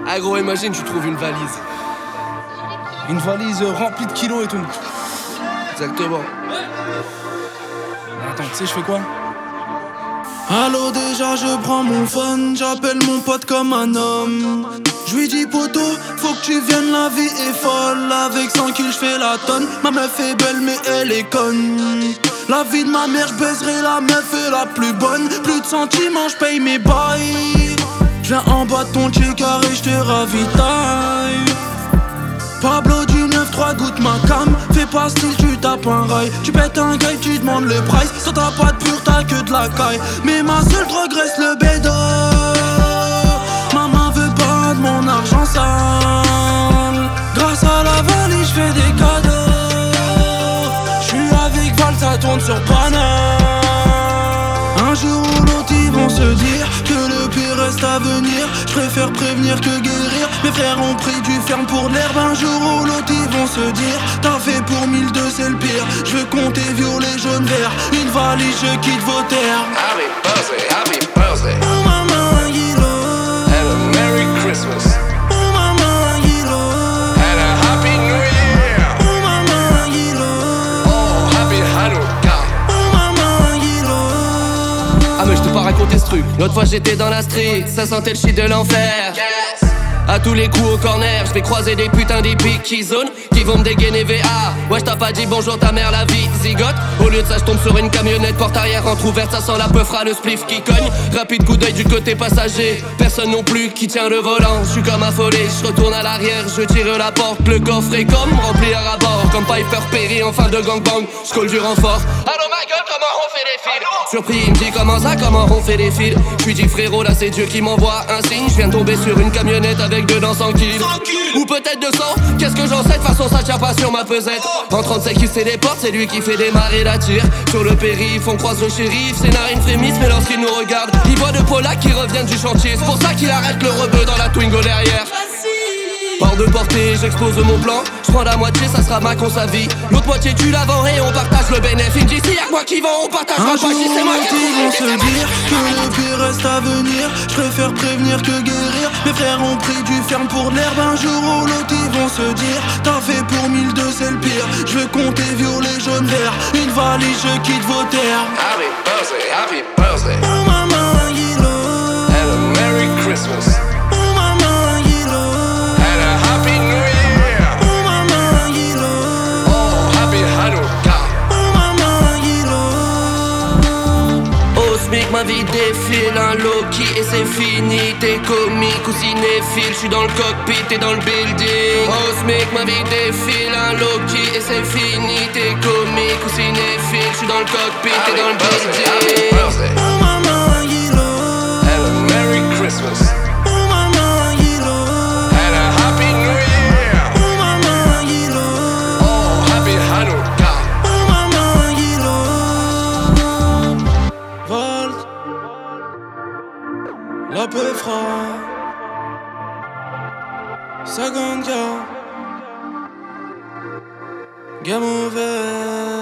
Ah gros, imagine, tu trouves une valise. Une valise remplie de kilos et tout. Exactement. Attends, tu sais, je fais quoi? Allô, déjà je prends mon phone, j'appelle mon pote comme un homme. Je lui dis poto, faut que tu viennes, la vie est folle. Avec 100 kills je fais la tonne. Ma meuf est belle mais elle est conne. La vie de ma mère, je baiserai la meuf est la plus bonne. Plus de sentiments, je paye mes bails. Viens en bas de ton check carré, je te ravitaille. Pablo du 9-3 goûte ma cam. Fais pas style, tu tapes un rail. Tu pètes un gueule, tu demandes le price. Toi t'as pas de pur, t'as que de la caille. Mais ma seule drogue reste le bédo. Maman veut pas de mon argent sale. Grâce à la valise, j'fais des cadeaux. J'suis avec Val, ça tourne sur Paname. Un jour ou l'autre ils vont se dire que le pire reste à venir. Je préfère prévenir que guérir. Mes frères ont pris du ferme pour de l'herbe. Un jour ou l'autre ils vont se dire t'as fait pour 1002 c'est le pire. Je veux compter violet jaune vert. Une valise je quitte vos terres. Happy birthday, happy birthday. Oh maman Guilo. And a Merry Christmas. Oh maman Guilo. And a Happy New Year. Oh maman Guilo. Oh, Happy Hanukkah. Oh maman Guilo. Ah mais je t'ai pas raconté ce truc. L'autre fois j'étais dans la street, ça sentait le shit de l'enfer. À tous les coups au corner, je vais croiser des putains d'épiques qui zonent, qui vont me dégainer VA. Ouais, j't'as pas dit bonjour ta mère, la vie zigote. Au lieu de ça, j'tombe sur une camionnette, porte arrière entrouverte, ça sent la peufra, le spliff qui cogne. Rapide coup d'œil du côté passager, personne non plus qui tient le volant. J'suis comme affolé, j'retourne à l'arrière, je tire la porte, le coffre est comme rempli à rabord. Comme Piper Perry en fin de gangbang, j'colle du renfort. Allô ma gueule, comment on fait les fils? Surpris, il me dit comment ça, comment on fait les fils? J'lui dis frérot, là c'est Dieu qui m'envoie un signe. J'viens de tomber sur une camionnette avec dedans 100 kills. Ou peut-être 200, qu'est-ce que j'en sais? De façon ça tient pas sur ma pesette. En 35 il fait des portes, c'est lui qui fait démarrer la tire. Sur le périph', on croise le shérif. Ses narines frémissent, mais lorsqu'il nous regarde, il voit deux Polacks qui reviennent du chantier. C'est pour ça qu'il arrête le rebeu dans la Twingo derrière. Hors de portée, j'expose mon plan. J'prends la moitié, ça sera ma cons à vie. L'autre moitié tu la vends et on partage le bénéfice. Il me dit si y'a que moi qui vends, on partage Un pas jour si c'est moi qui ils vont se dire que le pire reste à venir. Je préfère prévenir que guérir. Mes frères ont pris du ferme pour de l'herbe. Un jour ou l'autre ils vont se dire t'as fait pour 1002 c'est le pire. Je veux compter violet jaune vert. Une valise je quitte vos terres. Happy birthday, happy birthday. Oh maman Guilo. And a Merry Christmas. Oh maman Guilo. And a Happy New Year. Oh maman Guilo. Oh, Happy Hanukkah. Oh maman Guilo. Au SMIC, ma vie défile, un Loki et c'est fini. T'es comique ou cinéphile, j'suis dans le cockpit, t'es dans le building. Au SMIC, ma vie défile, un Loki et c'est fini. T'es comique ou cinéphile, j'suis dans le cockpit, t'es dans le building. Oh maman Guilo. And a Merry Christmas. Oh maman Guilo. And a Happy New Year. Oh maman Guilo. Oh, Happy Hanukkah. Oh maman Guilo. Volt. La peufra. Saganga. Game over.